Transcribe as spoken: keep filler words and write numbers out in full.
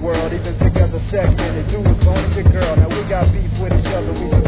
world, even together segmented. Do what's on your girl. Now we got beef with each other. We